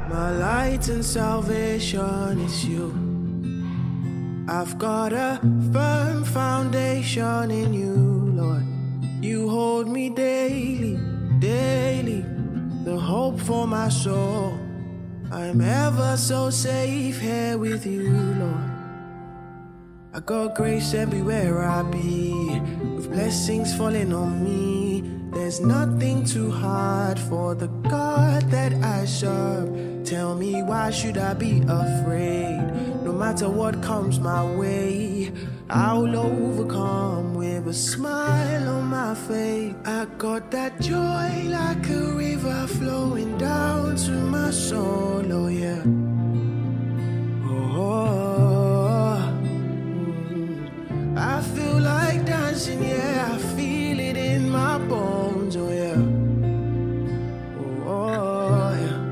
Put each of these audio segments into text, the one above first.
My light and salvation is you. I've got a firm foundation in you, Lord. You hold me daily, daily, the hope for my soul. I'm ever so safe here with you, Lord. I got grace everywhere I be, with blessings falling on me. There's nothing too hard for the God that I serve. Tell me, why should I be afraid? No matter what comes my way, I'll overcome with a smile on my face. I got that joy like a river flowing down to my soul, oh yeah. I feel like dancing, yeah, I feel it in my bones, oh yeah. Oh yeah.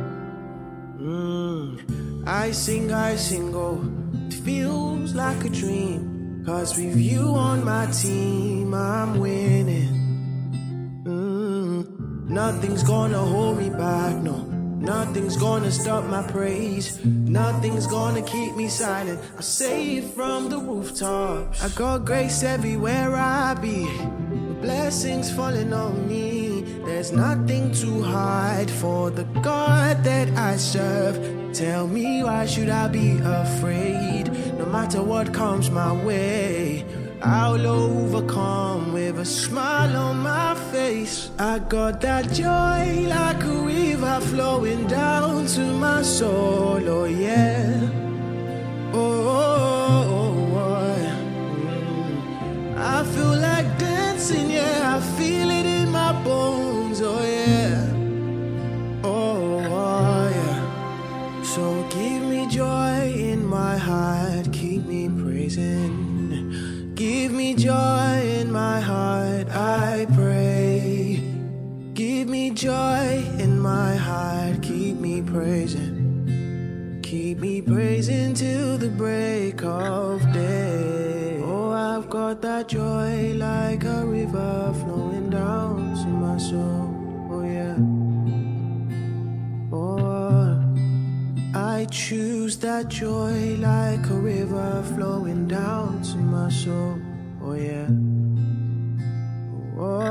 I sing, oh, it feels like a dream. Cause with you on my team, I'm winning. Nothing's gonna hold me back, no. Nothing's gonna stop my praise. Nothing's gonna keep me silent. I say it from the rooftops. I got grace everywhere I be, blessings falling on me. There's nothing too hard for the God that I serve. Tell me, why should I be afraid? No matter what comes my way, I'll overcome with a smile on my face. I got that joy like a river flowing down to my soul, oh yeah. I feel like dancing, yeah, I feel it in my bones, oh yeah. Oh yeah. So give me joy in my heart, keep me praising. Give me joy in my heart, I pray. Give me joy in my heart, keep me praising. Keep me praising till the break of day. Oh, I've got that joy like a river flowing down to my soul, oh yeah. Oh, I choose that joy like a river flowing down to my soul, oh yeah. Oh.